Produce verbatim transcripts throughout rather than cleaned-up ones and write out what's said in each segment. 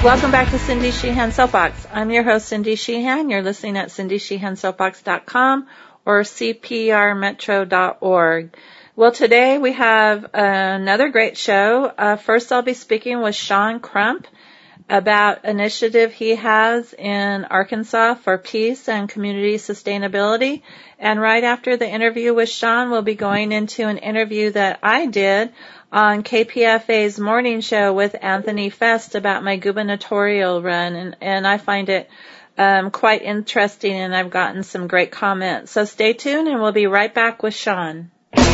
Welcome back to Cindy Sheehan Soapbox. I'm your host, Cindy Sheehan. You're listening at cindy sheehan soapbox dot com or c p r metro dot org. Well, today we have another great show. Uh, first, I'll be speaking with Sean Crump about an initiative he has in Arkansas for peace and community sustainability. And right after the interview with Sean, we'll be going into an interview that I did on K P F A's morning show with Anthony Fest about my gubernatorial run. And, and I find it um, quite interesting, and I've gotten some great comments. So stay tuned, and we'll be right back with Sean.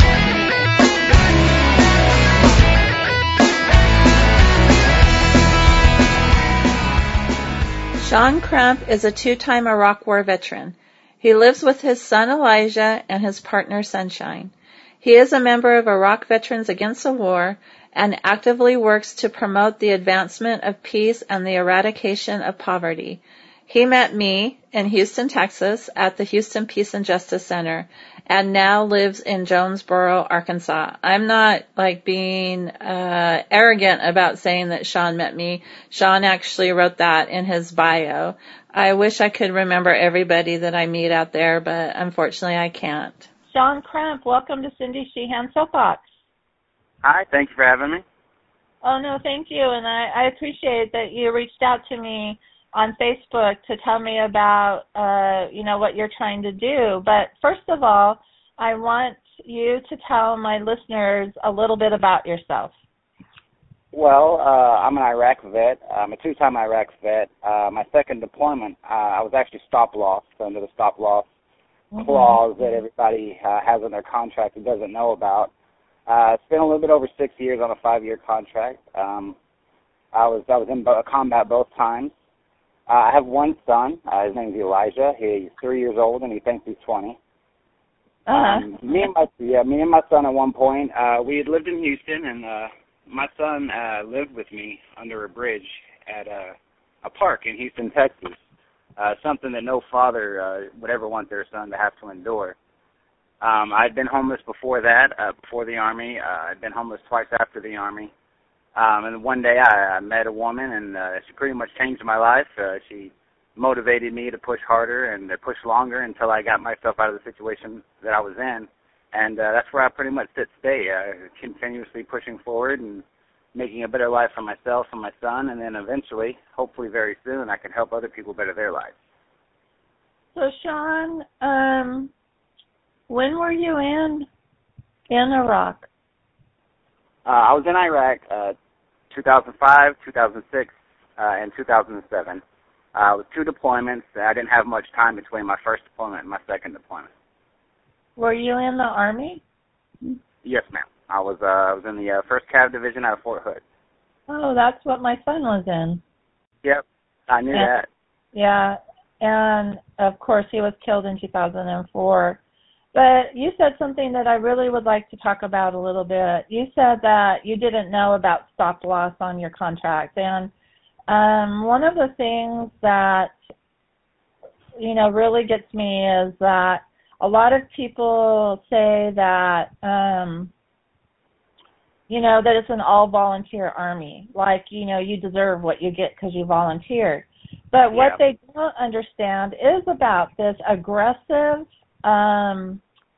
Sean Crump is a two-time Iraq War veteran. He lives with his son Elijah and his partner Sunshine. He is a member of Iraq Veterans Against the War and actively works to promote the advancement of peace and the eradication of poverty. He met me in Houston, Texas at the Houston Peace and Justice Center and now lives in Jonesboro, Arkansas. I'm not like being uh, arrogant about saying that Sean met me. Sean actually wrote that in his bio. I wish I could remember everybody that I meet out there, but unfortunately I can't. Sean Crump, welcome to Cindy Sheehan Soapbox. Hi, thank you for having me. Oh, no, thank you, and I, I appreciate that you reached out to me on Facebook to tell me about, uh, you know, what you're trying to do. But first of all, I want you to tell my listeners a little bit about yourself. Well, uh, I'm an Iraq vet. I'm a two-time Iraq vet. Uh, my second deployment, uh, I was actually stop-loss under the stop-loss mm-hmm. clause that everybody uh, has in their contract and doesn't know about. Uh, spent a little bit over six years on a five-year contract. Um, I was I was in bo- combat both times. Uh, I have one son. Uh, his name is Elijah. He's three years old, and he thinks he's twenty. Uh-huh. Um, me and my yeah, me and my son at one point, uh, we had lived in Houston, and uh, my son uh, lived with me under a bridge at a, a park in Houston, Texas. Uh, something that no father uh, would ever want their son to have to endure. Um, I'd been homeless before that, uh, before the Army. Uh, I'd been homeless twice after the Army. Um, and one day I, I met a woman, and uh, she pretty much changed my life. Uh, she motivated me to push harder and to push longer until I got myself out of the situation that I was in. And uh, that's where I pretty much sit today, uh, continuously pushing forward and making a better life for myself and my son. And then eventually, hopefully very soon, I can help other people better their lives. So, Sean, um, when were you in in Iraq? Uh, I was in Iraq uh, two thousand five, two thousand six, uh, and two thousand seven. Uh, with two deployments. I didn't have much time between my first deployment and my second deployment. Were you in the Army? Yes, ma'am. I was uh, I was in the uh, first Cav Division out of Fort Hood. Oh, that's what my son was in. Yep, I knew and, that. Yeah, and of course he was killed in two thousand four. But you said something that I really would like to talk about a little bit. You said that you didn't know about stop loss on your contract. And um, one of the things that, you know, really gets me is that a lot of people say that, um, you know, that it's an all-volunteer Army. Like, you know, you deserve what you get because you volunteered. But what yeah. they don't understand is about this aggressive, um,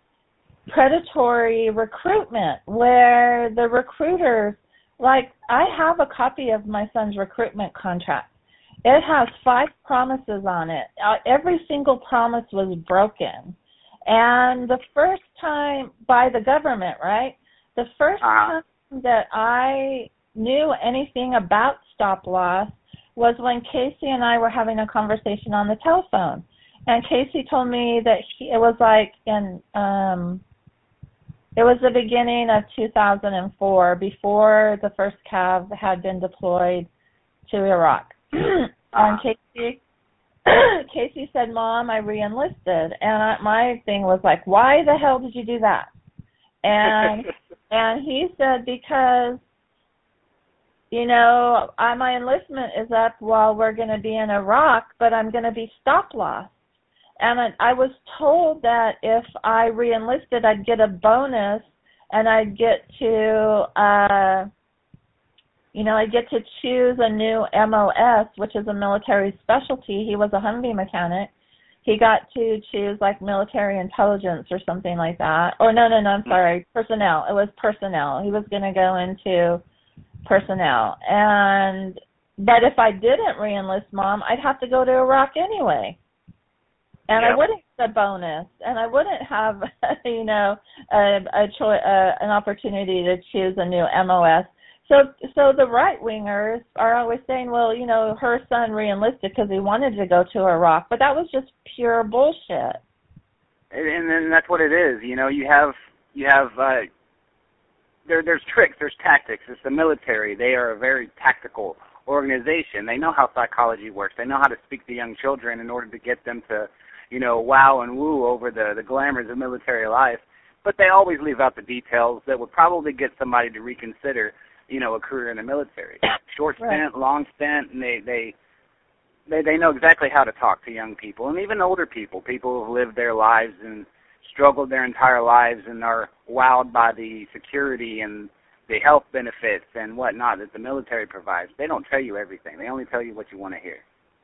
predatory recruitment where the recruiters, like I have a copy of my son's recruitment contract. It has five promises on it. Uh, every single promise was broken. And the first time by the government, right? The first uh-huh. time that I knew anything about stop loss was when Casey and I were having a conversation on the telephone. And Casey told me that he, it was like in, um, it was the beginning of two thousand four, before the first Cav had been deployed to Iraq. And Casey, Casey said, "Mom, I re-enlisted." And I, my thing was like, "Why the hell did you do that?" And and he said, "Because, you know, I, my enlistment is up while we're going to be in Iraq, but I'm going to be stop loss. And I, I was told that if I re-enlisted, I'd get a bonus and I'd get to, uh, you know, I get to choose a new M O S, which is a military specialty. He was a Humvee mechanic. He got to choose like military intelligence or something like that. Or no, no, no, I'm sorry, personnel. It was personnel. He was going to go into personnel. And but if I didn't re-enlist, Mom, I'd have to go to Iraq anyway. And yep. I wouldn't get a bonus, and I wouldn't have, you know, a, a choi- uh, an opportunity to choose a new M O S. So, so the right-wingers are always saying, well, you know, her son re-enlisted because he wanted to go to Iraq, but that was just pure bullshit. And then that's what it is. You know, you have you have uh, there. There's tricks, there's tactics. It's the military. They are a very tactical organization. They know how psychology works. They know how to speak to young children in order to get them to, you know, wow and woo over the, the glamours of military life. But they always leave out the details that would probably get somebody to reconsider, you know, a career in the military. Short stint, right. Long stint, and they, they they they know exactly how to talk to young people and even older people, people who've lived their lives and struggled their entire lives and are wowed by the security and the health benefits and whatnot that the military provides. They don't tell you everything. They only tell you what you want to hear.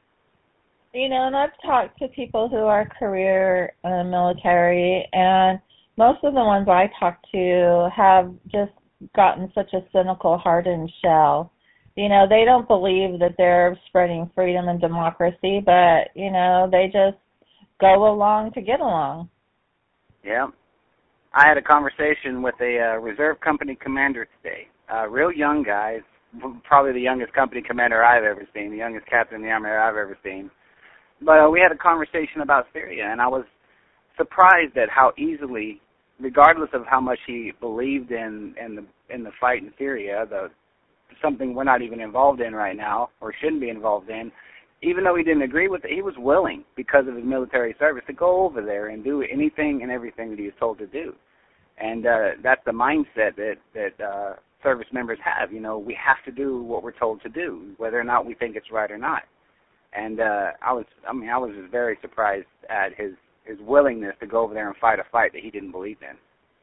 You know, and I've talked to people who are career uh, military, and most of the ones I talk to have just gotten such a cynical, hardened shell. You know, they don't believe that they're spreading freedom and democracy, but, you know, they just go along to get along. Yeah. I had a conversation with a uh, reserve company commander today, a real young guy, probably the youngest company commander I've ever seen, the youngest captain in the Army I've ever seen. But uh, we had a conversation about Syria, and I was surprised at how easily, regardless of how much he believed in, in the in the fight in Syria, the something we're not even involved in right now or shouldn't be involved in, even though he didn't agree with it, he was willing, because of his military service, to go over there and do anything and everything that he was told to do. And uh, that's the mindset that, that uh, service members have. You know, we have to do what we're told to do, whether or not we think it's right or not. And uh, I was, I mean, I was just very surprised at his, his willingness to go over there and fight a fight that he didn't believe in.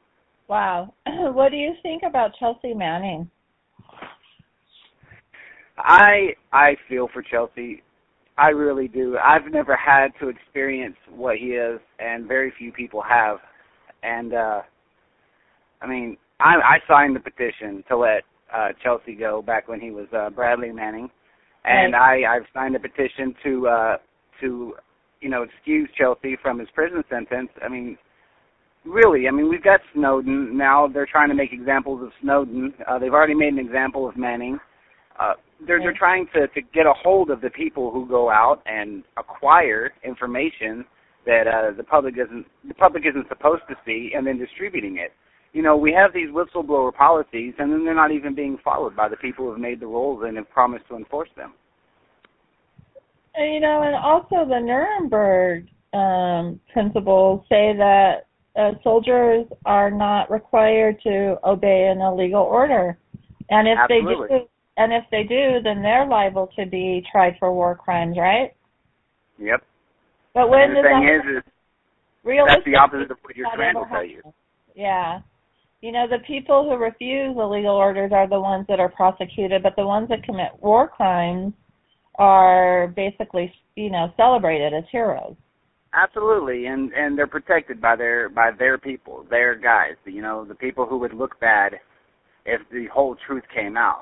Wow. What do you think about Chelsea Manning? I I feel for Chelsea. I really do. I've never had to experience what he is, and very few people have. And, uh, I mean, I, I signed the petition to let uh, Chelsea go back when he was uh, Bradley Manning. And right. I, I've signed a petition to, uh, to, you know, excuse Chelsea from his prison sentence. I mean, really, I mean, we've got Snowden. Now they're trying to make examples of Snowden. Uh, they've already made an example of Manning. Uh, they're, they're trying to, to get a hold of the people who go out and acquire information that uh, the public isn't the public isn't supposed to see, and then distributing it. You know, we have these whistleblower policies, and then they're not even being followed by the people who have made the rules and have promised to enforce them. And, you know, and also the Nuremberg um, principles say that uh, soldiers are not required to obey an illegal order, and if Absolutely. they do. And if they do, then they're liable to be tried for war crimes, right? Yep. But when and the thing is, is that's the opposite of what your friend will tell you. Yeah. You know, the people who refuse illegal orders are the ones that are prosecuted, but the ones that commit war crimes are basically, you know, celebrated as heroes. Absolutely, and and they're protected by their by their people, their guys. You know, the people who would look bad if the whole truth came out.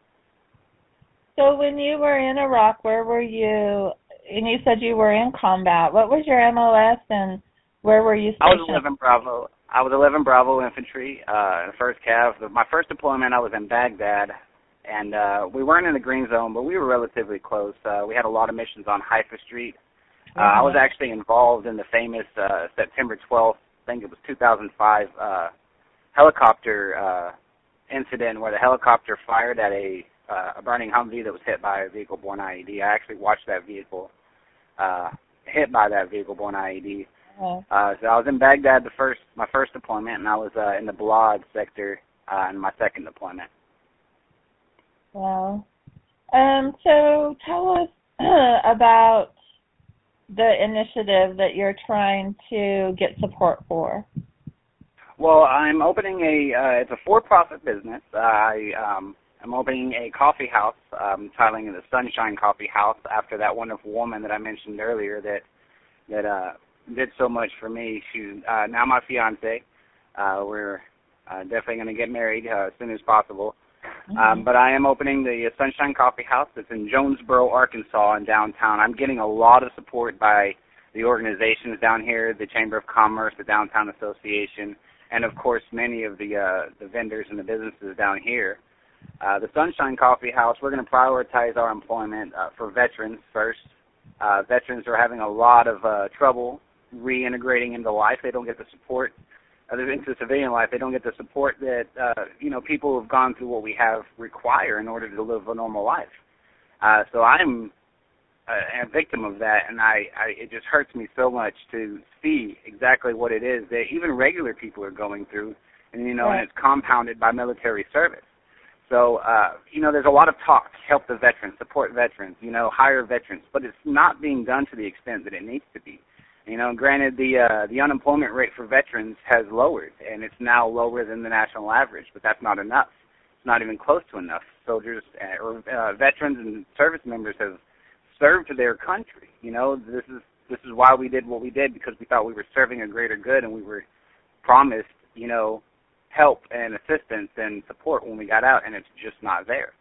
So when you were in Iraq, where were you? And you said you were in combat. What was your M O S, and where were you stationed? I was eleven Bravo. I was eleven Bravo infantry, uh, first Cav. My first deployment, I was in Baghdad, and uh, we weren't in the green zone, but we were relatively close. Uh, we had a lot of missions on Haifa Street. Uh, mm-hmm. I was actually involved in the famous uh, September twelfth, I think it was two thousand five, uh, helicopter uh, incident where the helicopter fired at a Uh, a burning Humvee that was hit by a vehicle-borne I E D. I actually watched that vehicle uh, hit by that vehicle-borne I E D. Uh-huh. Uh, so I was in Baghdad the first my first deployment, and I was uh, in the Balad sector uh, in my second deployment. Wow. Um, so tell us about the initiative that you're trying to get support for. Well, I'm opening a uh, it's a for-profit business. I um, I'm opening a coffee house, um, titling it the Sunshine Coffee House after that wonderful woman that I mentioned earlier that that uh, did so much for me. She's uh, now my fiance. Uh, we're uh, definitely going to get married uh, as soon as possible. Mm-hmm. Um, but I am opening the Sunshine Coffee House. It's in Jonesboro, Arkansas, in downtown. I'm getting a lot of support by the organizations down here, the Chamber of Commerce, the Downtown Association, and, of course, many of the uh, the vendors and the businesses down here. Uh, the Sunshine Coffee House, we're going to prioritize our employment uh, for veterans first. Uh, veterans are having a lot of uh, trouble reintegrating into life. They don't get the support. Uh, into civilian life, they don't get the support that, uh, you know, people who have gone through what we have require in order to live a normal life. Uh, so I'm a, a victim of that, and I, I it just hurts me so much to see exactly what it is that even regular people are going through, and, you know, right. and it's compounded by military service. So, uh, you know, there's a lot of talk, help the veterans, support veterans, you know, hire veterans, but it's not being done to the extent that it needs to be. You know, granted, the uh, the unemployment rate for veterans has lowered, and it's now lower than the national average, but that's not enough. It's not even close to enough. Soldiers uh, or uh, veterans and service members have served their country. You know, this is this is why we did what we did, because we thought we were serving a greater good, and we were promised, you know, help and assistance and support when we got out, and it's just not there.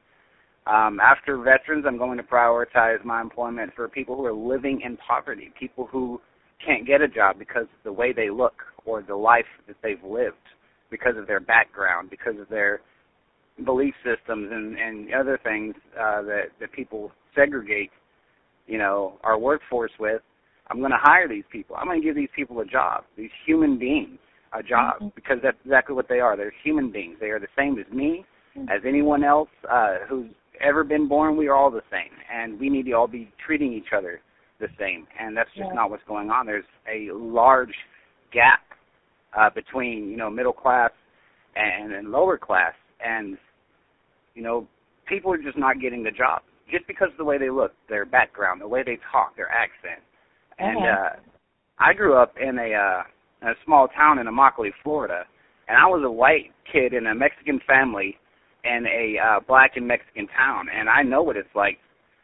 Um, after veterans, I'm going to prioritize my employment for people who are living in poverty, people who can't get a job because of the way they look or the life that they've lived, because of their background, because of their belief systems and, and other things uh, that, that people segregate, you know, our workforce with. I'm going to hire these people. I'm going to give these people a job, these human beings a job, mm-hmm. because that's exactly what they are. They're human beings. They are the same as me, mm-hmm. as anyone else uh, who's ever been born. We are all the same, and we need to all be treating each other the same, and that's just yeah. not what's going on. There's a large gap uh, between, you know, middle class and, and lower class, and, you know, people are just not getting the job just because of the way they look, their background, the way they talk, their accent. And okay. uh, I grew up in a, uh, in a small town in Immokalee, Florida, and I was a white kid in a Mexican family in a uh, black and Mexican town, and I know what it's like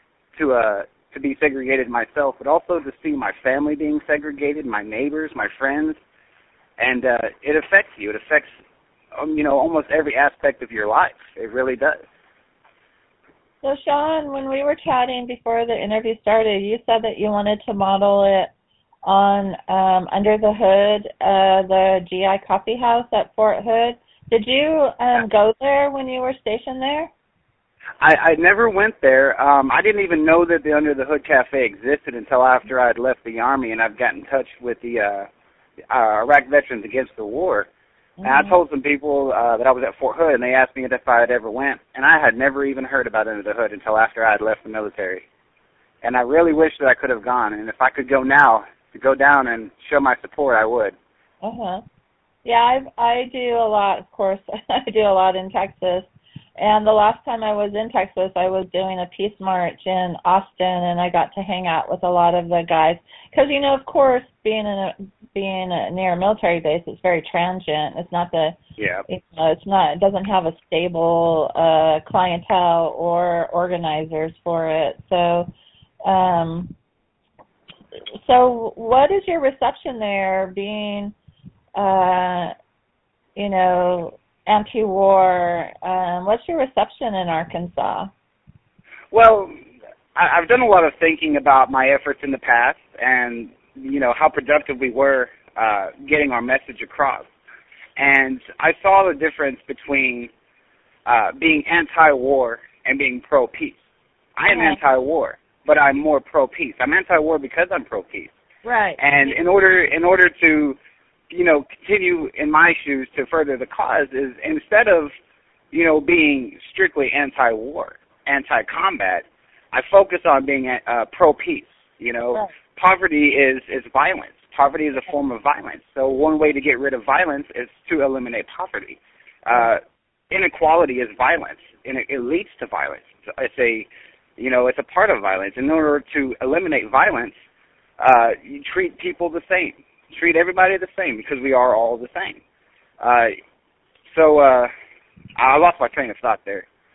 to uh, to be segregated myself, but also to see my family being segregated, my neighbors, my friends, and uh, it affects you. It affects, um, you know, almost every aspect of your life. It really does. So, Sean, when we were chatting before the interview started, you said that you wanted to model it on um, Under the Hood, uh, the G I Coffee House at Fort Hood. Did you um, go there when you were stationed there? I, I never went there. Um, I didn't even know that the Under the Hood Cafe existed until after I had left the Army, and I've gotten in touch with the uh, uh, Iraq Veterans Against the War. Mm-hmm. And I told some people uh, that I was at Fort Hood, and they asked me if I had ever went, and I had never even heard about Under the Hood until after I had left the military. And I really wish that I could have gone, and if I could go now to go down and show my support, I would. Uh-huh. Yeah, I I do a lot, of course. I do a lot in Texas. And the last time I was in Texas, I was doing a peace march in Austin, and I got to hang out with a lot of the guys. Because, you know, of course, being in a, being a, near a military base, it's very transient. It's not the, yeah. you know, it's not, it doesn't have a stable uh, clientele or organizers for it. So, um, so what is your reception there, being, uh, you know, anti-war? Um, what's your reception in Arkansas? Well, I, I've done a lot of thinking about my efforts in the past and, you know, how productive we were uh, getting our message across. And I saw the difference between uh, being anti-war and being pro-peace. I am okay. anti-war, but I'm more pro-peace. I'm anti-war because I'm pro-peace. Right. And in order in order to you know, continue in my shoes to further the cause is instead of, you know, being strictly anti-war, anti-combat, I focus on being uh, pro-peace. You know, right. Poverty is, is violence. Poverty is a form of violence. So one way to get rid of violence is to eliminate poverty. Uh, inequality is violence, and it, it leads to violence. It's a, you know, it's a part of violence. In order to eliminate violence, uh, you treat people the same. Treat everybody the same because we are all the same. Uh, so uh, I lost my train of thought there.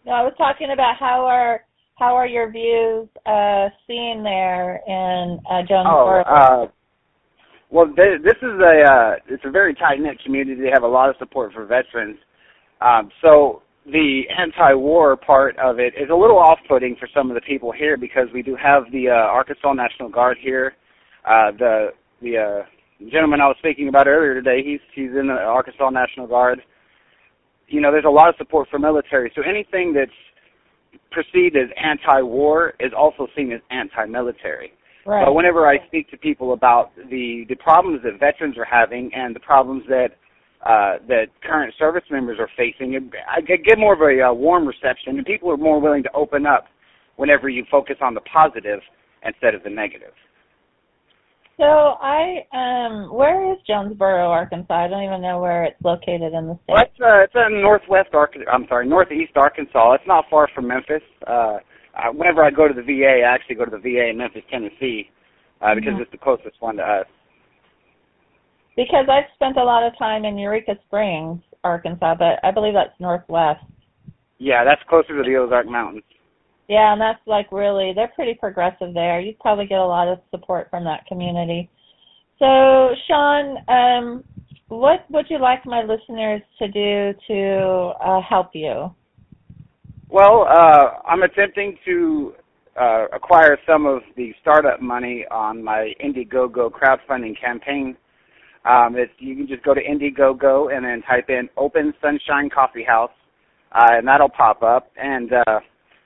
No, I was talking about how are how are your views uh, seen there in uh, Jonesboro? Oh, uh, well, th- this is a uh, it's a very tight knit community. They have a lot of support for veterans. Um, so the anti-war part of it is a little off-putting for some of the people here because we do have the uh, Arkansas National Guard here. Uh, the the uh, gentleman I was speaking about earlier today, he's he's in the Arkansas National Guard. You know, there's a lot of support for military. So anything that's perceived as anti-war is also seen as anti-military. Right. But whenever I speak to people about the, the problems that veterans are having and the problems that uh, that current service members are facing, I get more of a uh, warm reception, and people are more willing to open up whenever you focus on the positive instead of the negative. So I, um, where is Jonesboro, Arkansas? I don't even know where it's located in the state. Well, it's, uh, it's in northwest Arkansas. I'm sorry, northeast Arkansas. It's not far from Memphis. Uh, uh, whenever I go to the V A, I actually go to the V A in Memphis, Tennessee, uh, because mm-hmm. it's the closest one to us. Because I've spent a lot of time in Eureka Springs, Arkansas, but I believe that's northwest. Yeah, that's closer to the Ozark Mountains. Yeah, and that's like really, they're pretty progressive there. You'd probably get a lot of support from that community. So, Sean, um, what would you like my listeners to do to uh, help you? Well, uh, I'm attempting to uh, acquire some of the startup money on my Indiegogo crowdfunding campaign. Um, it's, you can just go to Indiegogo and then type in Open Sunshine Coffee House, uh, and that'll pop up. And uh,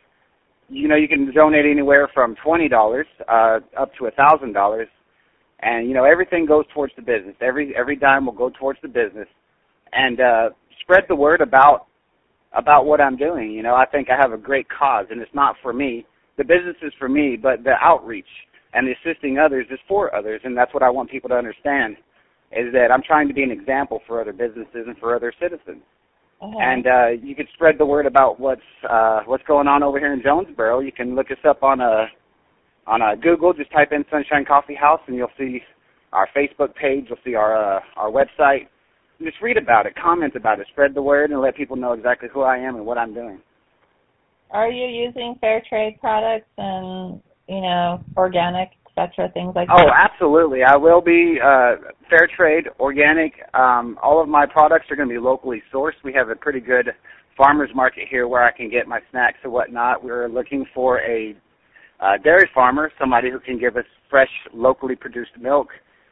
you know, you can donate anywhere from twenty dollars uh, up to one thousand dollars. And, you know, everything goes towards the business. Every every dime will go towards the business. And uh, spread the word about about what I'm doing. You know, I think I have a great cause, and it's not for me. The business is for me, but the outreach and the assisting others is for others, and that's what I want people to understand, is that I'm trying to be an example for other businesses and for other citizens. Uh-huh. And uh, you can spread the word about what's uh, what's going on over here in Jonesboro. You can look us up on a on a Google. Just type in Sunshine Coffee House, and you'll see our Facebook page. You'll see our uh, our website. And just read about it, comment about it, spread the word, and let people know exactly who I am and what I'm doing. Are you using fair trade products and, you know, organic, et cetera, things like that? Oh, absolutely. I will be uh, fair trade, organic. Um, all of my products are going to be locally sourced. We have a pretty good farmer's market here where I can get my snacks and whatnot. We're looking for a uh, dairy farmer, somebody who can give us fresh, locally produced milk.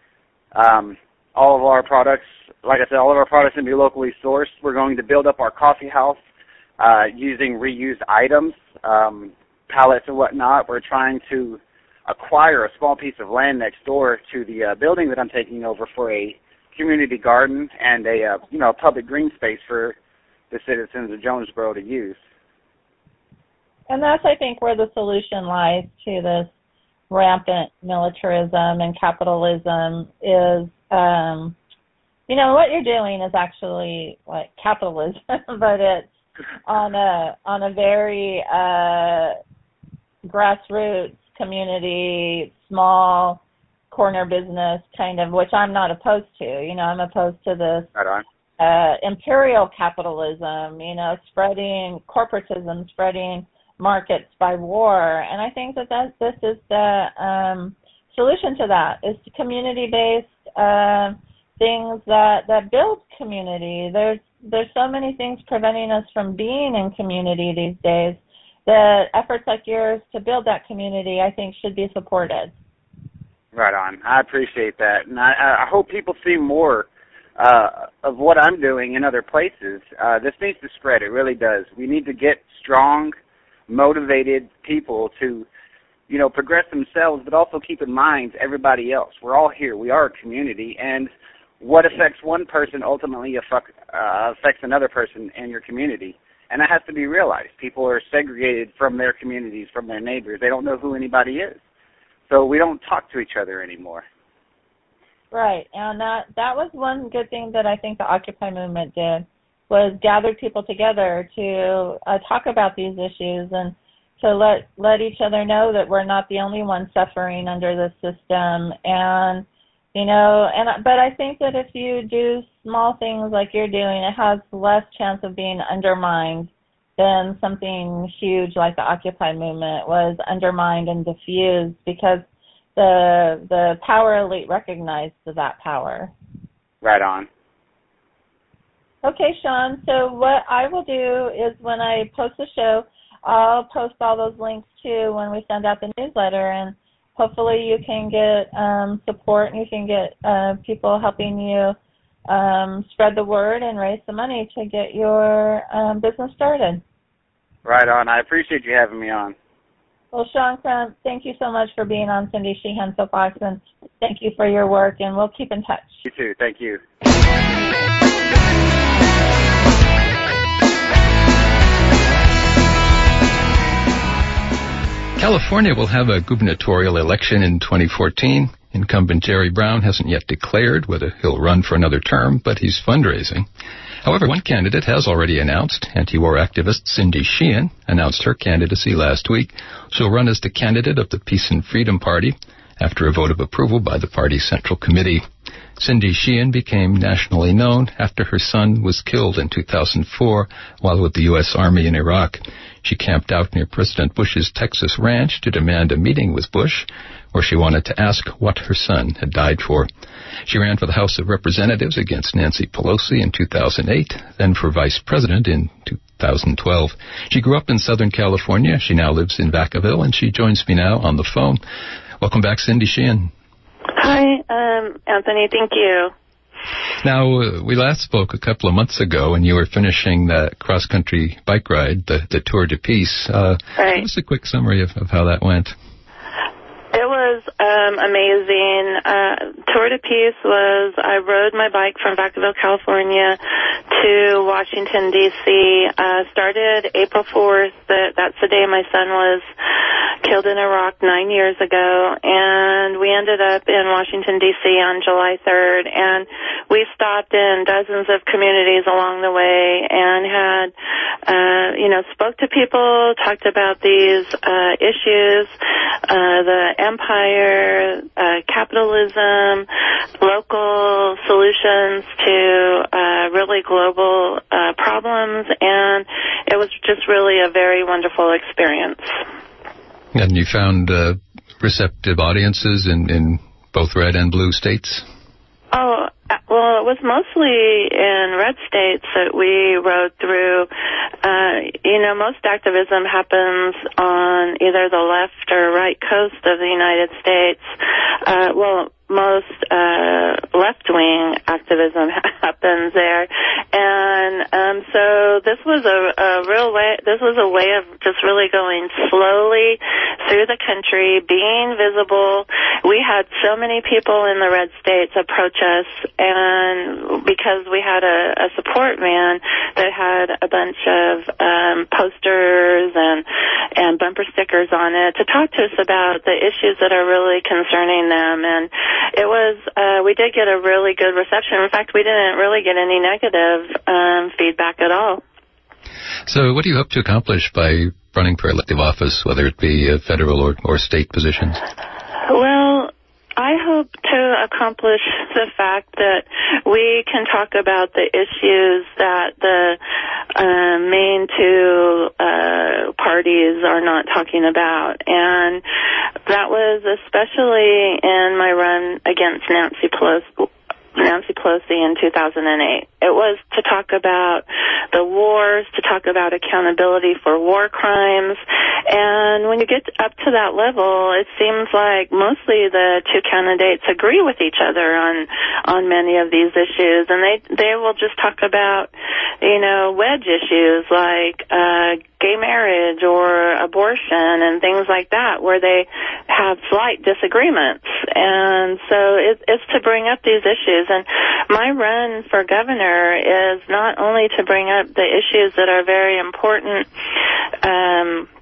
Um, all of our products, like I said, all of our products are going to be locally sourced. We're going to build up our coffee house uh, using reused items, um, pallets and whatnot. We're trying to acquire a small piece of land next door to the uh, building that I'm taking over for a community garden and a uh, you know public green space for the citizens of Jonesboro to use. And that's, I think, where the solution lies to this rampant militarism and capitalism is, um, you know, what you're doing is actually like capitalism, but it's on a on a very uh, grassroots community, small corner business kind of, which I'm not opposed to. You know, I'm opposed to this right uh, imperial capitalism, you know, spreading corporatism, spreading markets by war. And I think that that this is the um, solution to that, is to community-based uh, things that, that build community. There's, there's so many things preventing us from being in community these days. The efforts like yours to build that community, I think, should be supported. Right on. I appreciate that. And I, I hope people see more uh, of what I'm doing in other places. Uh, this needs to spread. It really does. We need to get strong, motivated people to, you know, progress themselves, but also keep in mind everybody else. We're all here. We are a community. And what affects one person ultimately affect, uh, affects another person in your community. And that has to be realized. People are segregated from their communities, from their neighbors. They don't know who anybody is. So we don't talk to each other anymore. Right. And that, that was one good thing that I think the Occupy movement did, was gather people together to uh, talk about these issues and to let let each other know that we're not the only ones suffering under this system. And, you know, and but I think that if you do small things like you're doing, it has less chance of being undermined then something huge like the Occupy movement was undermined and diffused because the the power elite recognized that power. Right on. Okay, Sean, so what I will do is when I post the show, I'll post all those links too when we send out the newsletter, and hopefully you can get um, support and you can get uh, people helping you um, spread the word and raise the money to get your um, business started. Right on. I appreciate you having me on. Well, Sean Crump, thank you so much for being on Cindy Sheehan Soapbox, and thank you for your work, and we'll keep in touch. You too. Thank you. California will have a gubernatorial election in twenty fourteen. Incumbent Jerry Brown hasn't yet declared whether he'll run for another term, but he's fundraising. However, one candidate has already announced. Anti-war activist Cindy Sheehan announced her candidacy last week. She'll run as the candidate of the Peace and Freedom Party after a vote of approval by the party's Central Committee. Cindy Sheehan became nationally known after her son was killed in two thousand four while with the U S Army in Iraq. She camped out near President Bush's Texas ranch to demand a meeting with Bush, where she wanted to ask what her son had died for. She ran for the House of Representatives against Nancy Pelosi in two thousand eight, then for vice president in two thousand twelve. She grew up in Southern California. She now lives in Vacaville, and she joins me now on the phone. Welcome back, Cindy Sheehan. Hi, um, Anthony. Thank you. Now, uh, we last spoke a couple of months ago, and you were finishing that cross-country bike ride, the, the Tour de Peace. Uh, right. Give us a quick summary of, of how that went. It was um, amazing. Uh, Tour de Peace was, I rode my bike from Vacaville, California to Washington, D C Uh, started April fourth. That, that's the day my son was killed in Iraq nine years ago. And we ended up in Washington, D C on July third. And we stopped in dozens of communities along the way and had, uh, you know, spoke to people, talked about these uh, issues, uh, the empire, uh, capitalism, local solutions to uh, really global uh, problems, and it was just really a very wonderful experience. And you found uh, receptive audiences in, in both red and blue states? Oh, well, it was mostly in red states that we rode through. Uh, you know, most activism happens on either the left or right coast of the United States. Uh, well, most uh, left-wing activism happens there, and um, so this was a, a real way. This was a way of just really going slowly through the country, being visible. We had so many people in the red states approach us, and because we had a, a support van that had a bunch of um, posters and and bumper stickers on it to talk to us about the issues that are really concerning them. And it was, uh, we did get a really good reception. In fact, we didn't really get any negative um, feedback at all. So what do you hope to accomplish by running for elective office, whether it be uh, federal or, or state positions? Well, I hope to accomplish the fact that we can talk about the issues that the uh, main two uh, parties are not talking about. And that was especially in my run against Nancy Pelosi. Nancy Pelosi in two thousand eight. It was to talk about the wars, to talk about accountability for war crimes. And when you get up to that level, it seems like mostly the two candidates agree with each other on on many of these issues. And they, they will just talk about, you know, wedge issues like uh, gay marriage or abortion and things like that, where they have slight disagreements. And so it, it's to bring up these issues. And my run for governor is not only to bring up the issues that are very important um,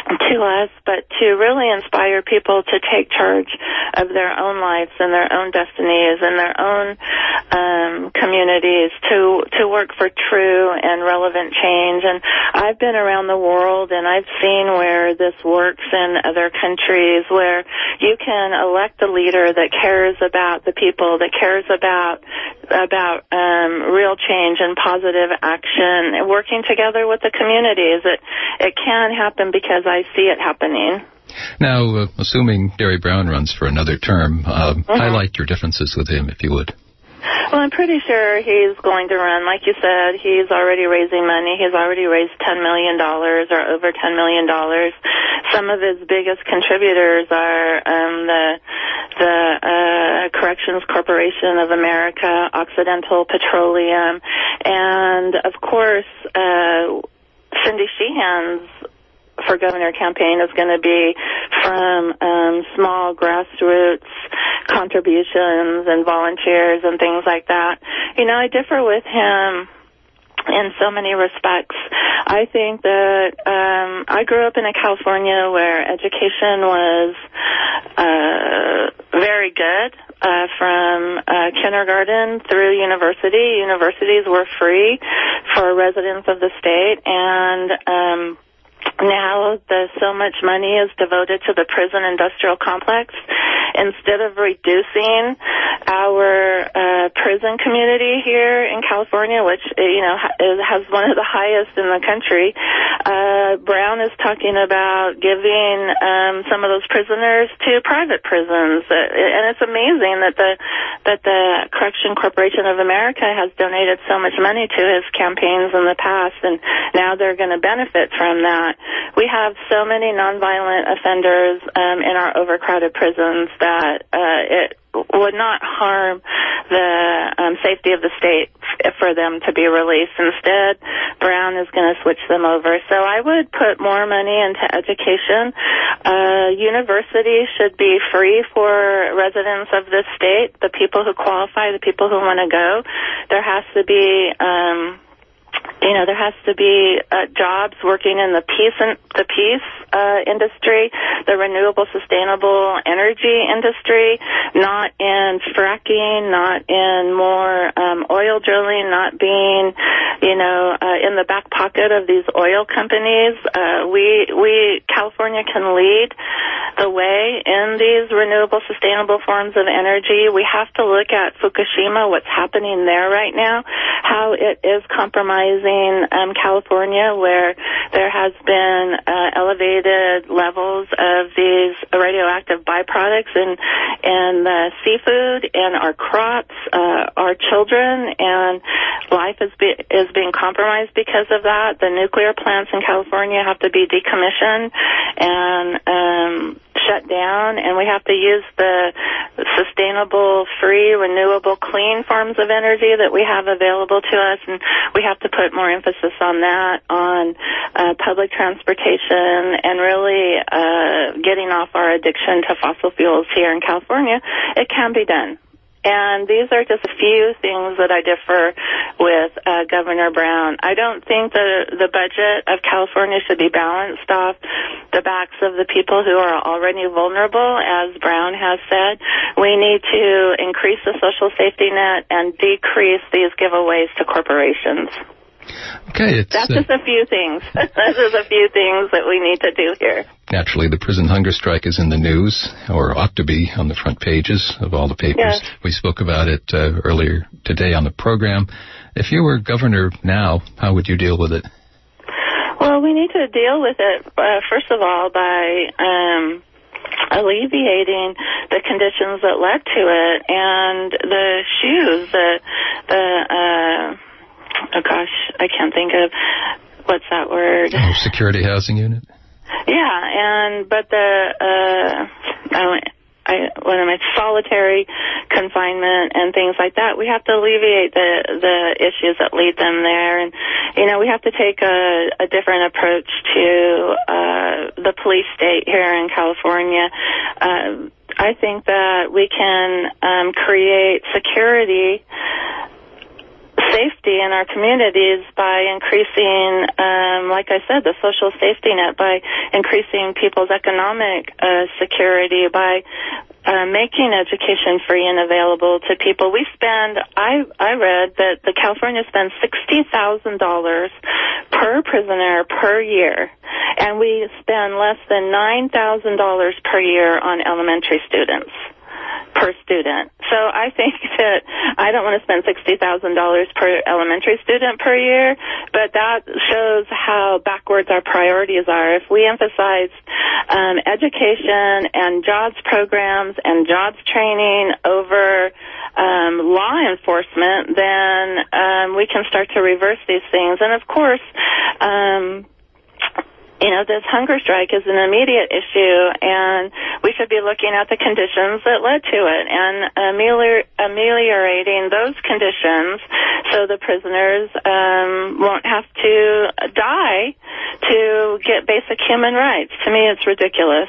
to us, but to really inspire people to take charge of their own lives and their own destinies and their own um, communities to to work for true and relevant change. And I've been around the world, and I've seen where this works in other countries, where you can elect a leader that cares about the people, that cares about about um, real change and positive action, and working together with the communities. It it can happen because I see it happening. Now, uh, assuming Derry Brown runs for another term, uh, mm-hmm. highlight your differences with him, if you would. Well, I'm pretty sure he's going to run. Like you said, he's already raising money. He's already raised ten million dollars or over ten million dollars. Some of his biggest contributors are um, the the uh, Corrections Corporation of America, Occidental Petroleum, and, of course, uh, Cindy Sheehan's for governor campaign is going to be from um, small grassroots contributions and volunteers and things like that. You know, I differ with him in so many respects. I think that um, I grew up in a California where education was uh, very good. Uh, from uh, kindergarten through university. Universities were free for residents of the state, and um, now the so much money is devoted to the prison industrial complex. Instead of reducing our uh, prison community here in California, which, you know, ha- has one of the highest in the country, uh, Brown is talking about giving um, some of those prisoners to private prisons. Uh, and it's amazing that the that the Correction Corporation of America has donated so much money to his campaigns in the past, and now they're going to benefit from that. We have so many nonviolent offenders um, in our overcrowded prisons that uh, it would not harm the um, safety of the state f- for them to be released. Instead, Brown is going to switch them over. So I would put more money into education. Uh, universities should be free for residents of this state, the people who qualify, the people who want to go. There has to be... Um, You know, there has to be uh, jobs working in the peace in, the peace uh, industry, the renewable, sustainable energy industry, not in fracking, not in more um, oil drilling, not being, you know, uh, in the back pocket of these oil companies. Uh, we we California can lead the way in these renewable, sustainable forms of energy. We have to look at Fukushima, what's happening there right now, how it is compromising Um, California, where there has been uh, elevated levels of these radioactive byproducts in, in the seafood and our crops, uh, our children, and life is, be, is being compromised because of that. The nuclear plants in California have to be decommissioned and um, shut down, and we have to use the sustainable, free, renewable, clean forms of energy that we have available to us, and we have to put more emphasis on that, on uh, public transportation, and really uh, getting off our addiction to fossil fuels here in California. It can be done. And these are just a few things that I differ with uh, Governor Brown. I don't think the the budget of California should be balanced off the backs of the people who are already vulnerable, as Brown has said. We need to increase the social safety net and decrease these giveaways to corporations. Okay, it's, That's uh, just a few things. That's just a few things that we need to do here. Naturally, the prison hunger strike is in the news, or ought to be on the front pages of all the papers. Yes. We spoke about it uh, earlier today on the program. If you were governor now, how would you deal with it? Well, we need to deal with it, uh, first of all, by um, alleviating the conditions that led to it, and the shoes, the... the uh, Oh, gosh, I can't think of, what's that word? Oh, security housing unit? Yeah, and, but the, uh, I, I, what am I, solitary confinement and things like that, we have to alleviate the, the issues that lead them there. And, you know, we have to take a, a different approach to uh, the police state here in California. Uh, I think that we can um, create security safety in our communities by increasing, um, like I said, the social safety net, by increasing people's economic uh, security, by uh, making education free and available to people. We spend, I, I read that the California spends sixty thousand dollars per prisoner per year, and we spend less than nine thousand dollars per year on elementary students. Per student. So I think that I don't want to spend sixty thousand dollars per elementary student per year, but that shows how backwards our priorities are. If we emphasize um, education and jobs programs and jobs training over um, law enforcement, then um, we can start to reverse these things. And of course, um, you know, this hunger strike is an immediate issue, and we should be looking at the conditions that led to it and amelior- ameliorating those conditions so the prisoners um, won't have to die to get basic human rights. To me, it's ridiculous.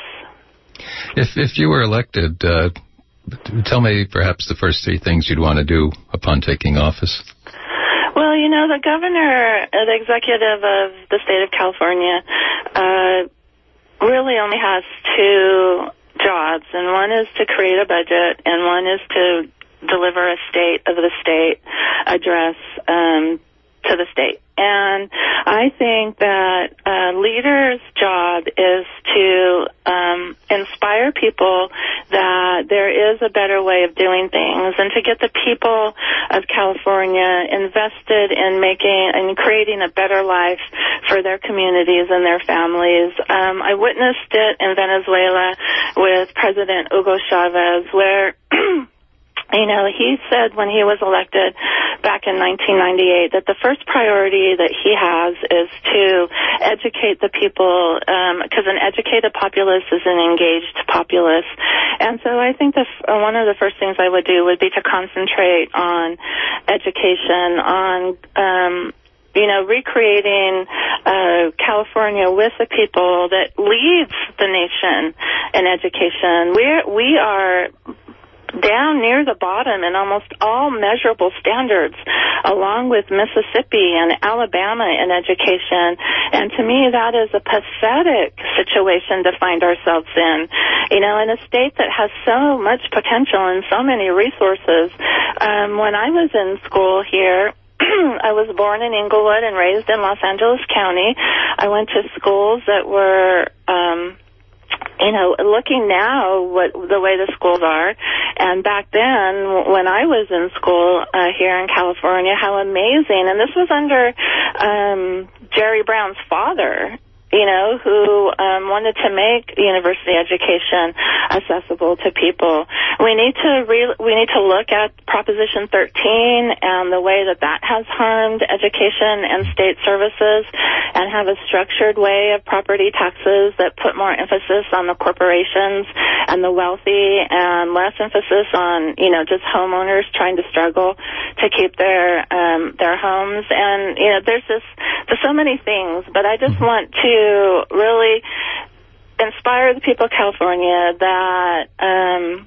If if you were elected, uh, tell me perhaps the first three things you'd want to do upon taking office. Well, you know, the governor, uh, the executive of the state of California, uh, really only has two jobs, and one is to create a budget, and one is to deliver a state of the state address um, to the state. And I think that a leader's job is to um, inspire people that there is a better way of doing things, and to get the people of California invested in making and creating a better life for their communities and their families. Um, I witnessed it in Venezuela with President Hugo Chavez, where you know, he said when he was elected back in nineteen ninety-eight that the first priority that he has is to educate the people, because um, an educated populace is an engaged populace. And so I think the, uh, one of the first things I would do would be to concentrate on education, on um, you know, recreating uh, California with the people that leads the nation in education. We're, we are down near the bottom in almost all measurable standards, along with Mississippi and Alabama in education. And to me, that is a pathetic situation to find ourselves in. You know, in a state that has so much potential and so many resources. Um, when I was in school here, I was born in Inglewood and raised in Los Angeles County. I went to schools that were um you know, looking now what the way the schools are, and back then when I was in school uh, here in California, how amazing. And this was under um, Jerry Brown's father, you know, who um, wanted to make university education accessible to people. We need to re- we need to look at Proposition thirteen and the way that that has harmed education and state services, and have a structured way of property taxes that put more emphasis on the corporations and the wealthy, and less emphasis on, you know, just homeowners trying to struggle to keep their um, their homes. And you know, there's this there's so many things, but I just want to really inspire the people of California that um,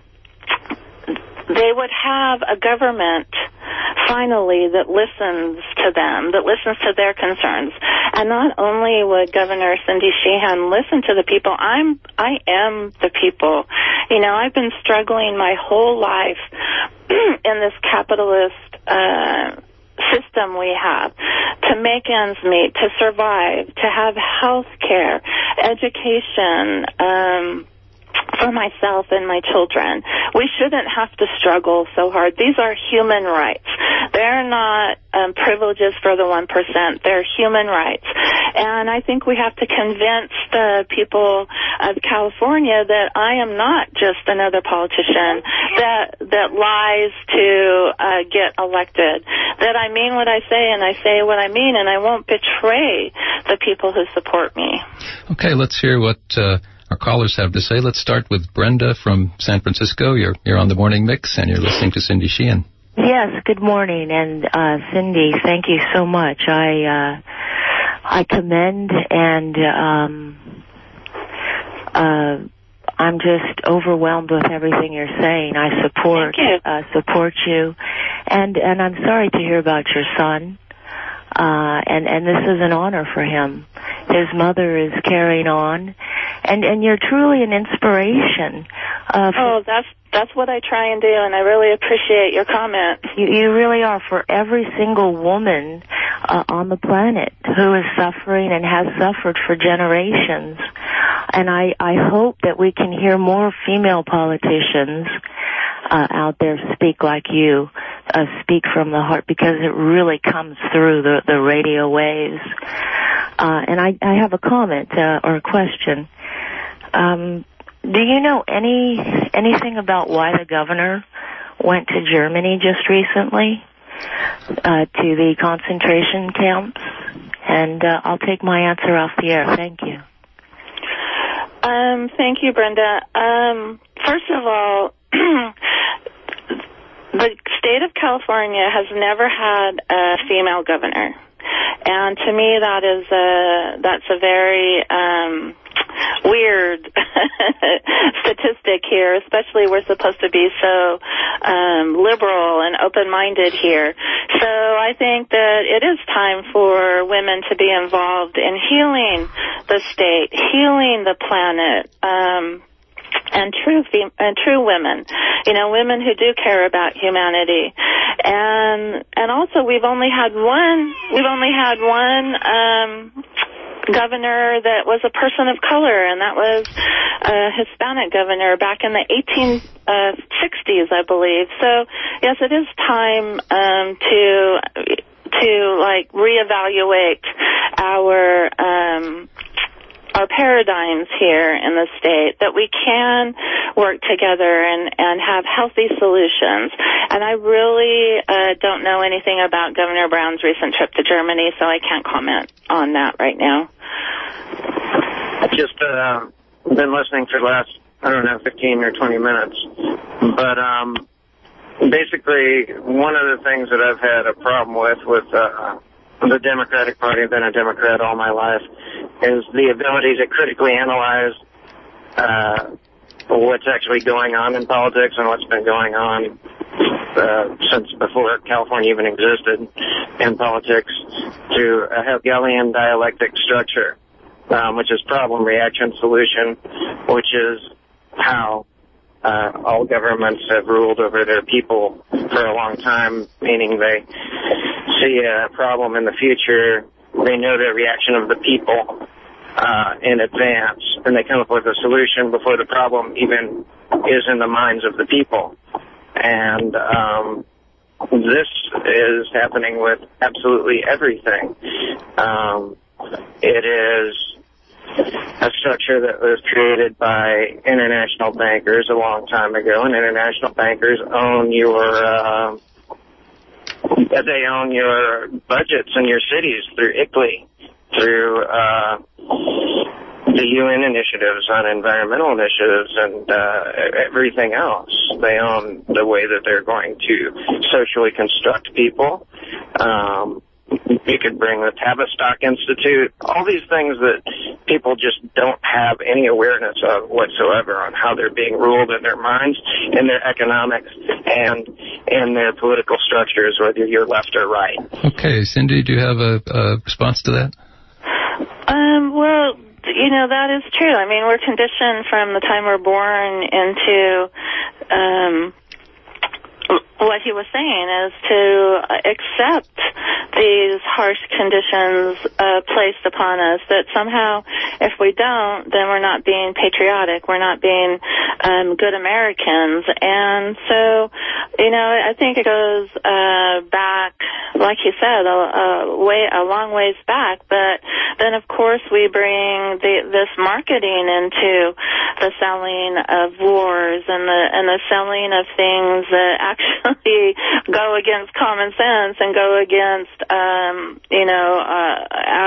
they would have a government finally that listens to them, that listens to their concerns. And not only would Governor Cindy Sheehan listen to the people, I'm, I am the people. You know, I've been struggling my whole life in this capitalist uh system we have to make ends meet, to survive, to have health care, education, um, for myself and my children. We shouldn't have to struggle so hard. These are human rights. They're not um, privileges for the one percent. They're human rights. And I think we have to convince the people of California that I am not just another politician that that lies to uh, get elected, that I mean what I say and I say what I mean, and I won't betray the people who support me. Okay, let's hear what uh, our callers have to say. Let's start with Brenda from San Francisco. You're, you're on the Morning Mix, and you're listening to Cindy Sheehan. Yes, good morning, and uh, Cindy, thank you so much. I uh, I commend and um, uh, I'm just overwhelmed with everything you're saying. I support you. Uh, support you, and and I'm sorry to hear about your son. Uh, and and this is an honor for him. His mother is carrying on, and and you're truly an inspiration. Uh, oh, that's that's what I try and do, and I really appreciate your comment. You, you really are, for every single woman uh, on the planet who is suffering and has suffered for generations. And I, I hope that we can hear more female politicians uh, out there speak like you, uh, speak from the heart, because it really comes through the, the radio waves. Uh, and I, I have a comment uh, or a question. Um, do you know any anything about why the governor went to Germany just recently, uh, to the concentration camps? And uh, I'll take my answer off the air. Thank you. Um, thank you, Brenda. Um, first of all, the state of California has never had a female governor. And to me, that is a, that's a very um, weird statistic here, especially we're supposed to be so um, liberal and open-minded here. So I think that it is time for women to be involved in healing the state, healing the planet, um, and true fem- and true women, you know, women who do care about humanity. And and also we've only had one we've only had one um governor that was a person of color, and that was a Hispanic governor back in the eighteen sixties, I believe. So yes, it is time um to to like reevaluate our um our paradigms here in the state, that we can work together and, and have healthy solutions. And I really uh, don't know anything about Governor Brown's recent trip to Germany, so I can't comment on that right now. I've just uh, been listening for the last, I don't know, fifteen or twenty minutes. But um, basically, one of the things that I've had a problem with, with uh, the Democratic Party, I've been a Democrat all my life, is the ability to critically analyze uh, what's actually going on in politics and what's been going on uh, since before California even existed in politics, to a Hegelian dialectic structure, um, which is problem, reaction, solution, which is how uh, all governments have ruled over their people for a long time, meaning they see a problem in the future, they know the reaction of the people uh, in advance, and they come up with a solution before the problem even is in the minds of the people. And um, this is happening with absolutely everything. Um, it is a structure that was created by international bankers a long time ago, and international bankers own your... Uh, they own your budgets in your cities through I C L I, through uh, the U N initiatives on environmental initiatives and uh, everything else. They own the way that they're going to socially construct people. Um, you could bring the Tavistock Institute, all these things that people just don't have any awareness of whatsoever on how they're being ruled in their minds, in their economics, and in their political structures, whether you're left or right. Okay, Cindy, do you have a, a response to that? Um, well, you know, that is true. I mean, we're conditioned from the time we're born into... Um, what he was saying is to accept these harsh conditions uh, placed upon us, that somehow if we don't, then we're not being patriotic, we're not being um, good Americans. And so, you know, I think it goes uh, back, like you said, a, a, way, a long ways back, but then of course we bring the, this marketing into the selling of wars and the, and the selling of things that actually go against common sense and go against, um, you know, uh, our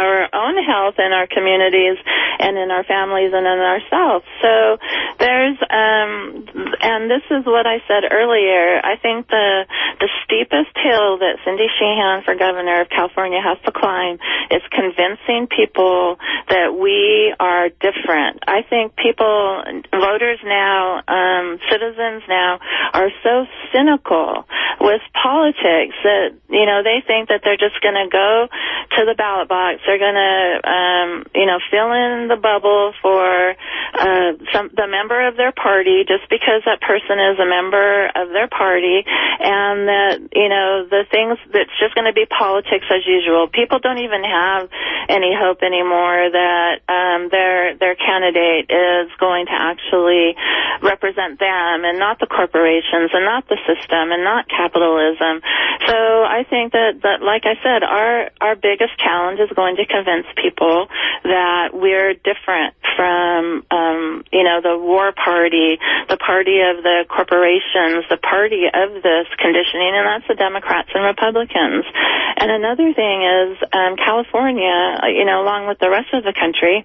own health in our communities and in our families and in ourselves. So there's, um, and this is what I said earlier, I think the, the steepest hill that Cindy Sheehan for governor of California has to climb is convincing people that we are different. I think people, voters now, um, citizens now, are so cynical with politics that, you know, they think that they're just going to go to the ballot box. They're going to, um, you know, fill in the bubble for uh, some the member of their party just because that person is a member of their party, and that, you know, the things that's just going to be politics as usual. People don't even have any hope anymore that um, their their candidate is going to actually represent them and not the corporations and not the system and not capitalism. So I think that, that like I said, our our biggest challenge is going to convince people that we're different from, um, you know, the war party, the party of the corporations, the party of this conditioning, and that's the Democrats and Republicans. And another thing is um, California, you know, along with the rest of the country,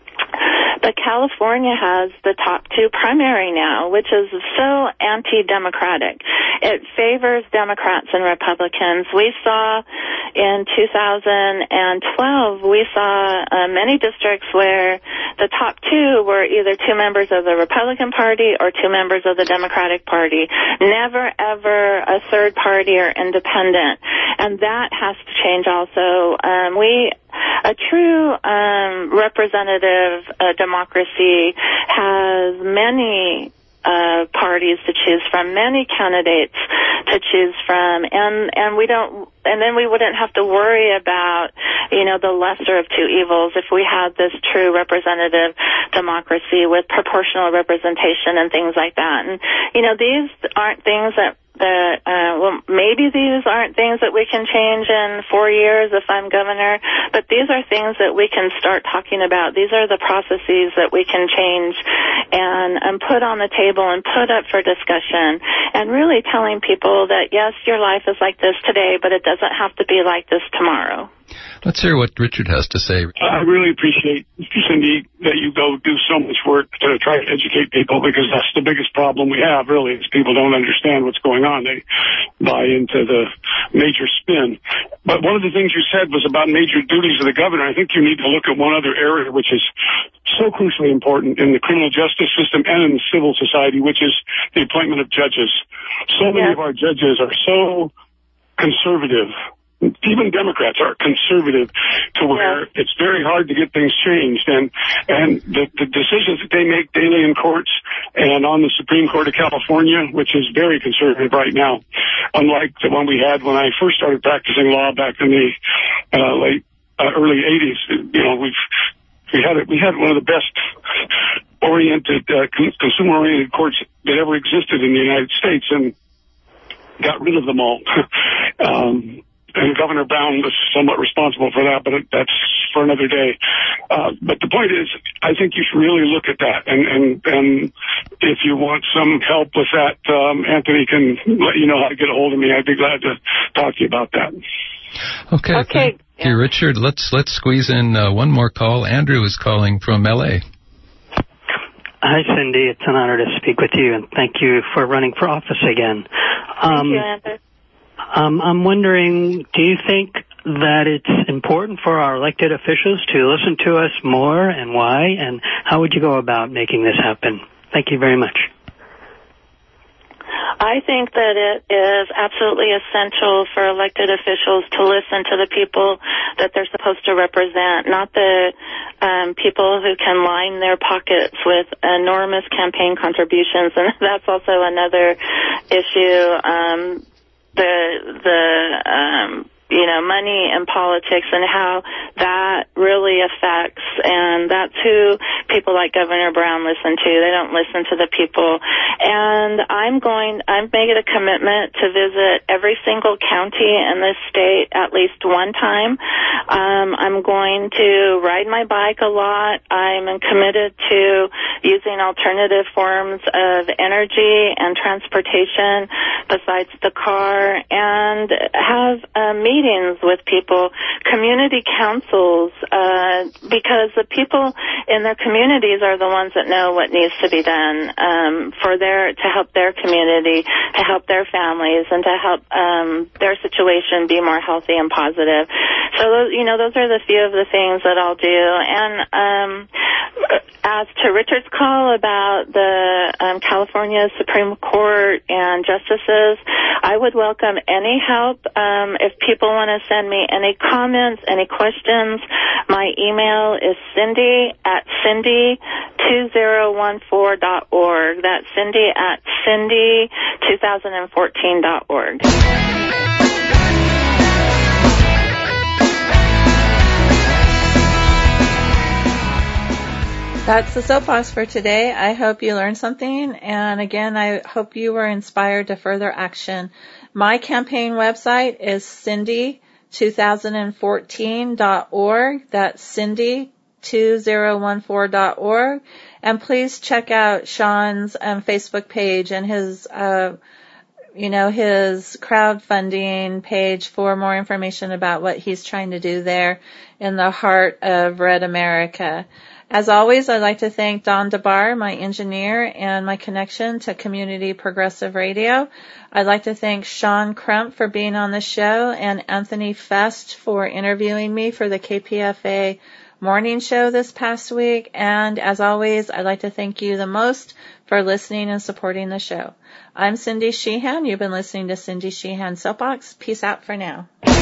but California has the top two primary now, which is so anti-democratic. It favors Democrats and Republicans. We saw in two thousand twelve, we saw uh, many districts where the top two were either two members of the Republican Party or two members of the Democratic Party. Never, ever a third party or independent. And that has to change also. Um, we... A true um, representative uh, democracy has many uh, parties to choose from, many candidates to choose from, and and we don't, and then we wouldn't have to worry about, you know, the lesser of two evils if we had this true representative democracy with proportional representation and things like that. And you know, these aren't things that. That, uh, well, maybe these aren't things that we can change in four years if I'm governor, but these are things that we can start talking about. These are the processes that we can change and, and put on the table and put up for discussion, and really telling people that, yes, your life is like this today, but it doesn't have to be like this tomorrow. Let's hear what Richard has to say. I really appreciate, Cindy, that you go do so much work to try to educate people, because that's the biggest problem we have, really, is people don't understand what's going on. They buy into the major spin. But one of the things you said was about major duties of the governor. I think you need to look at one other area which is so crucially important in the criminal justice system and in the civil society, which is the appointment of judges. So many yeah. of our judges are so conservative. Even Democrats are conservative to where yeah. it's very hard to get things changed. And and the, the decisions that they make daily in courts and on the Supreme Court of California, which is very conservative right now, unlike the one we had when I first started practicing law back in the uh, late uh, early eighties. You know, we've we had we had one of the best oriented uh, consumer oriented courts that ever existed in the United States, and got rid of them all. um, And Governor Brown was somewhat responsible for that, but that's for another day. Uh, but the point is, I think you should really look at that. And, and, and if you want some help with that, um, Anthony can let you know how to get a hold of me. I'd be glad to talk to you about that. Okay. Okay. Thank you, Richard. Let's, let's squeeze in uh, one more call. Andrew is calling from L A. Hi, Cindy. It's an honor to speak with you, and thank you for running for office again. Um, Thank you, Anthony. Um, I'm wondering, do you think that it's important for our elected officials to listen to us more, and why? And how would you go about making this happen? Thank you very much. I think that it is absolutely essential for elected officials to listen to the people that they're supposed to represent, not the um, people who can line their pockets with enormous campaign contributions. And that's also another issue. Um, the the um, you know, money in politics and how that really affects, and that's who people like Governor Brown listen to. They don't listen to the people. And I'm going, I'm making a commitment to visit every single county in this state at least one time. Um, I'm going to ride my bike a lot. I'm committed to using alternative forms of energy and transportation besides the car, and have a meeting meetings with people. Community councils councils, uh, because the people in their communities are the ones that know what needs to be done um, for their to help their community, to help their families, and to help um, their situation be more healthy and positive. So, those, you know, those are the few of the things that I'll do. And um, as to Richard's call about the um, California Supreme Court and justices, I would welcome any help. Um, if people want to send me any comments, any questions, my email is Cindy at Cindy two thousand fourteen dot org. That's Cindy at Cindy two thousand fourteen dot org. That's the soapbox for today. I hope you learned something. And again, I hope you were inspired to further action. My campaign website is Cindy two thousand fourteen dot org. That's Cindy two thousand fourteen dot org. And please check out Sean's um, Facebook page and his, uh, you know, his crowdfunding page for more information about what he's trying to do there in the heart of Red America. As always, I'd like to thank Don DeBar, my engineer, and my connection to Community Progressive Radio. I'd like to thank Sean Crump for being on the show and Anthony Fest for interviewing me for the K P F A morning show this past week. And as always, I'd like to thank you the most for listening and supporting the show. I'm Cindy Sheehan. You've been listening to Cindy Sheehan Soapbox. Peace out for now.